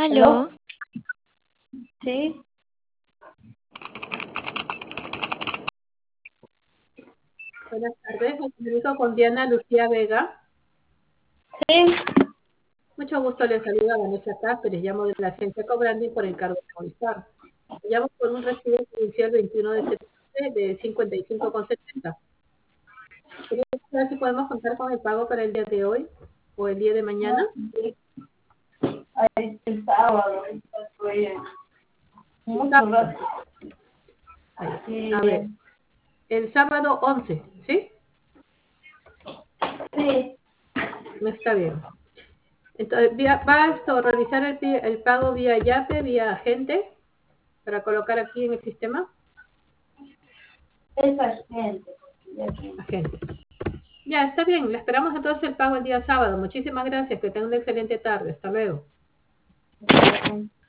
¿Aló? ¿Aló? Sí, Buenas tardes, me comunico con Diana Lucía Vega. sí, Mucho gusto, les saluda Vanessa Cáceres, llamo de la agencia Cobranding por encargo de Movistar. Llamo por un recibo inicial 21 de septiembre de 55,70. Quería saber si podemos contar con el pago para el día de hoy o el día de mañana. sí. Ay, el sábado, ahorita estoy El mucho sábado. rato. Ahí. Sí, A ver, el sábado 11, ¿sí? sí, No está bien. Entonces, ¿va esto a realizar el pago vía Yape, vía agente, para colocar aquí en el sistema? esa gente, porque ya Agente. Ya, está bien. Le esperamos entonces el pago el día sábado. Muchísimas gracias. Que tenga una excelente tarde. Hasta luego. que